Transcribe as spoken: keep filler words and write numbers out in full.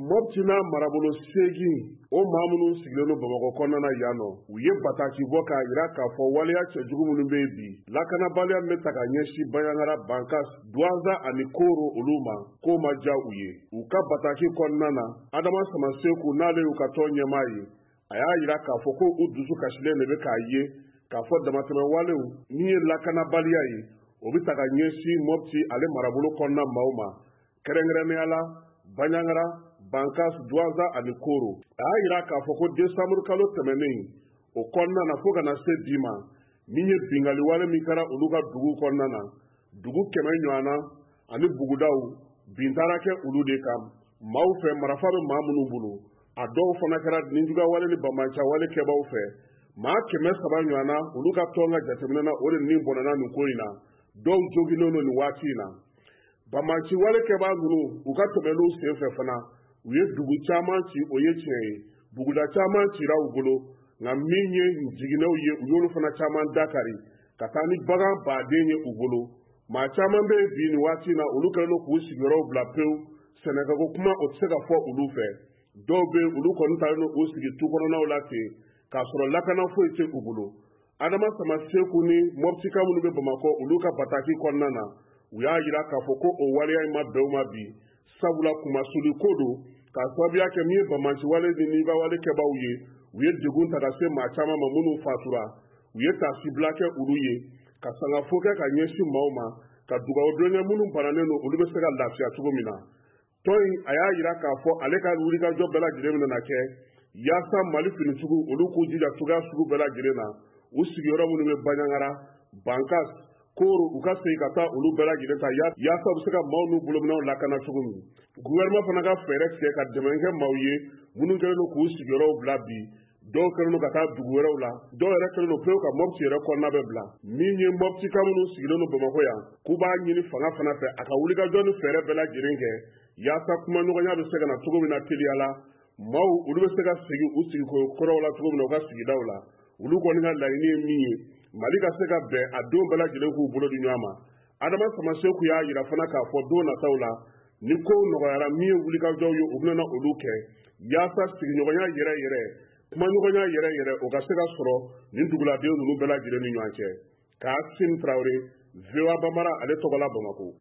Mopti n'a marabolo seegin o maa minnu sigilen don Bamakɔ kɔnɔna na yan nɔ u ye bataki bɔ k'a jira k'a fɔ waleya cɛjugu minnu bɛ yen bi lakanabaliya bɛ ta ka ɲɛsin Baɲaŋara, Bankas, Douaza ani Koro olu ma k'o ma diya u ye. U ka bataki kɔnɔna na Adama Samaseku n'ale y'u ka tɔn ɲɛmaa ye a y'a jira k'a fɔ ko u dusu kasilen de bɛ k'a ye k'a fɔ damatɛmɛ walew min ye lakanabaliya ye o bɛ ta ka ɲɛsin Mopti ale marabolo kɔnɔna maaw ma kɛrɛnkɛrɛnnenya la Baɲaŋara, Bankas, Douaza ani Koro. A y'a jira k'a fɔ ko décembre kalo tɛmɛnen o kɔnɔna na fo ka na se bi ma min ye bingali wale min kɛra olu ka dugu kɔnɔna na dugu kɛmɛ ɲɔgɔnna ani bugudaw bin taara kɛ olu de kan. Maaw fɛ marifa bɛ maa minnu bolo a dɔw fana kɛra ninjuguya wale ni bamaca wale kɛbaaw fɛ maa kɛmɛ saba ɲɔgɔnna olu ka tɔn ka jateminɛ na o de nin bɔnna nin ko in na dɔw joginnen don nin waati in na. Bamaci wale kɛbaa ninnu u ka tɛmɛliw senfɛ fana u ye dugu caman ci o ye tiɲɛ ye buguda caman cira u bolo nka min ye jiginɛw ye u y'olu fana caman dakari ka taa ni bagan baden ye u bolo. Maa caman bɛ bi nin waati in na olu kɛlen don k'u sigiyɔrɔw bila pewu sɛnɛkɛko kuma o tɛ se ka fɔ olu fɛ. Dɔw bɛ olu kɔni talen don k'u sigi tu kɔnɔnaw la ten k'a sɔrɔ lakana foyi tɛ u bolo. Adama Samaseku ni Moptika minnu bɛ Bamakɔ olu ka bataki kɔnɔna na u y'a jira k'a fɔ ko o waleya in ma bɛn u ma bi sabula kumasuli ko don k'a sababuya kɛ min ye bamaci wale ni niba wale kɛbaaw ye u ye degun ta ka se maa caman ma minnu fatura u ye taasibila kɛ olu ye ka sangafo kɛ ka ɲɛsin maaw ma ka dugawu donkɛ minnu bananen don olu bɛ se ka lafiya cogo min na. Tɔn in a y'a jira k'a fɔ ale ka wulikajɔ bɛɛ lajɛlen bɛna kɛ yaasa Mali finitigiw olu k'u jija cogoya sugu bɛɛ lajɛlen na u sigiyɔrɔ minnu bɛ Baɲaŋara, Bankas, Koro u ka segin ka taa olu bɛɛ lajɛlen ta yaasa u bɛ se ka maaw n'u bolominɛw lakana cogo min. Gouvernement fana ka fɛɛrɛ tigɛ ka dɛmɛ kɛ maaw ye minnu kɛlen don k'u sigiyɔrɔw bila bi dɔw kɛlen don ka taa dugu wɛrɛw la dɔw yɛrɛ kɛlen don pewu ka Mopti yɛrɛ kɔnɔna bɛ bila. Min ye Moptika minnu sigilen don Bamakɔ yan k'u b'a ɲini fanga fana fɛ a ka wulikajɔ ni fɛɛrɛ bɛɛ lajɛlen kɛ yaasa kumaɲɔgɔnya bɛ se ka na cogo min na teliya la maaw olu bɛ se ka segin u sigiko kɔrɔw la cogo min na u ka sigidaw la. Olu kɔni ka laɲini ye min ye Mali ka se ka bɛn a don bɛɛ lajɛlen k'u bolo di ɲɔgɔn ma. Adama Samaseku y'a jira fana k'a fɔ don nataw la ni kow nɔgɔyara min ye wulikajɔw ye u bɛna olu kɛ yaasa sigiɲɔgɔnya yɛrɛ yɛrɛ kumaɲɔgɔnya yɛrɛ yɛrɛ o ka se ka sɔrɔ nin duguladen ninnu bɛɛ lajɛlen ni ɲɔgɔn cɛ. Kaasim Tarawele, V O A Bambara ale tɔgɔ la Bamakɔ.